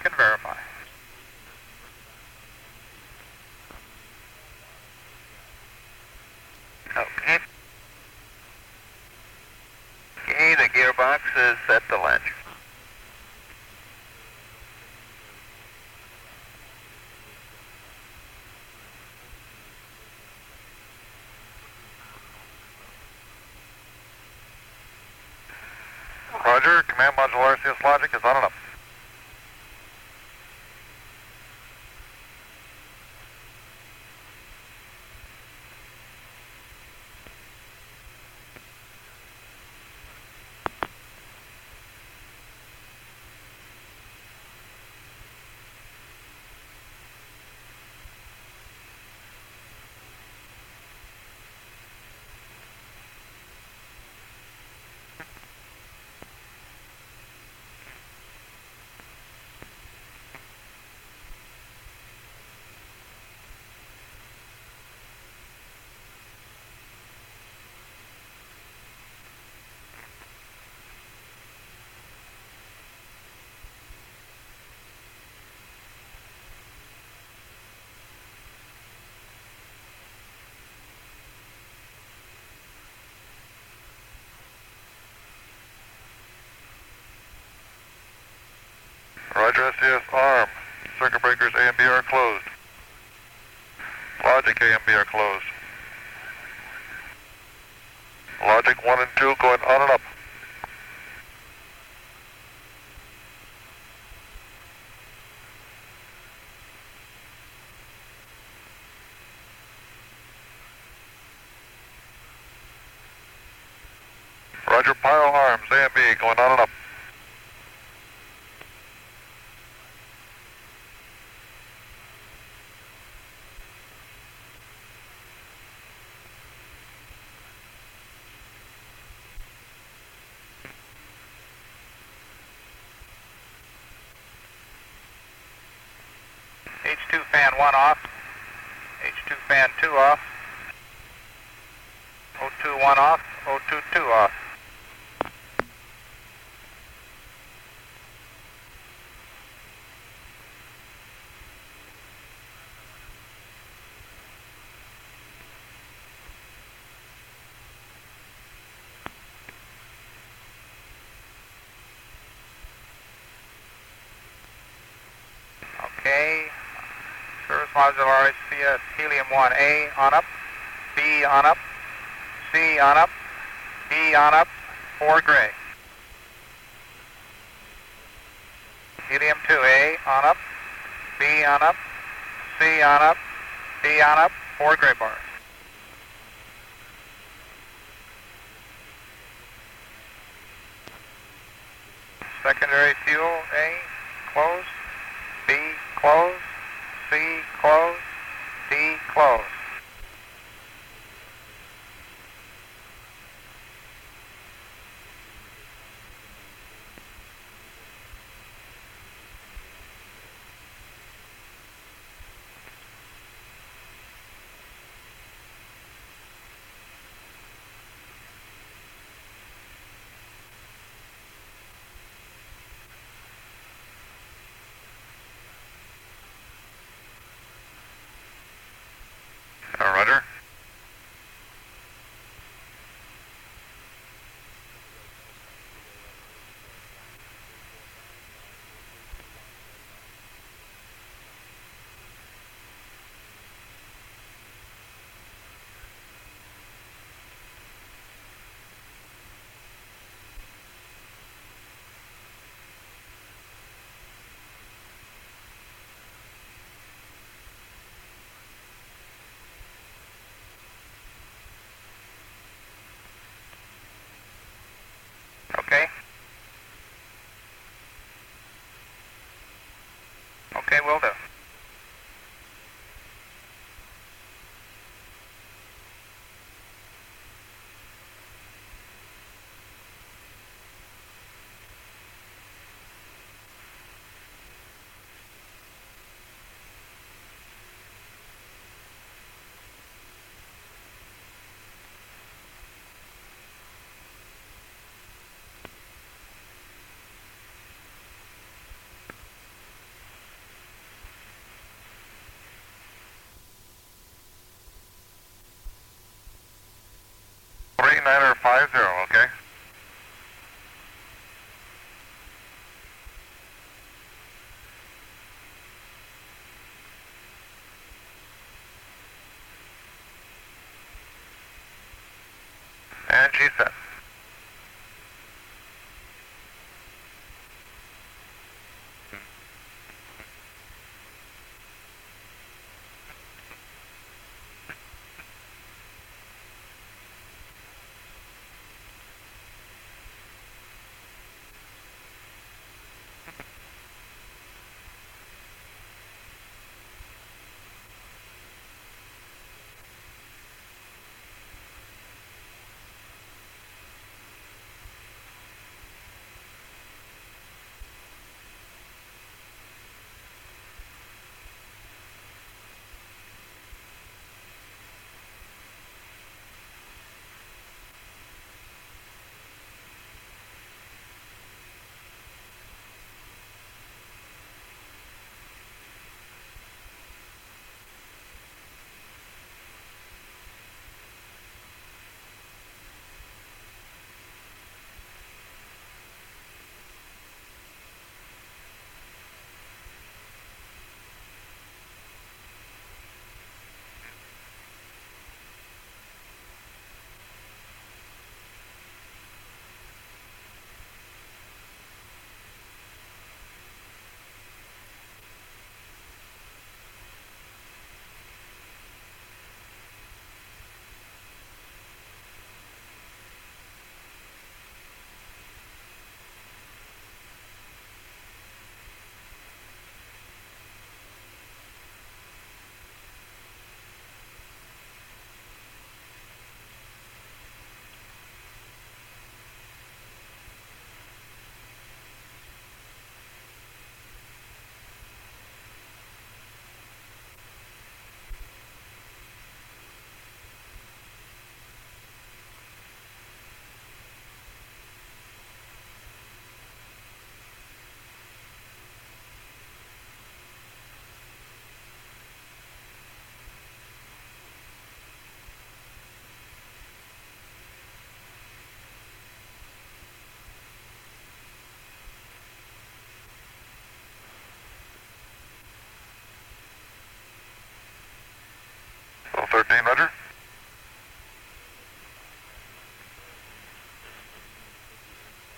and verify. Okay. Okay, the gearbox is set to latch. Roger, command module RCS logic is on and up. Roger, SCS arm. Circuit breakers A and B are closed. Logic A and B are closed. Logic 1 and 2 going on and up. Roger, pyro arms A and B going on and up. H2 fan 1 off. H2 fan 2 off. O2 1 off. O2 2 off. Okay. Service module RCS helium 1A on up. B on up. C on up. D on up. 4 gray. Helium 2A on up. B on up. C on up. D on up. 4 gray bars. Secondary fuel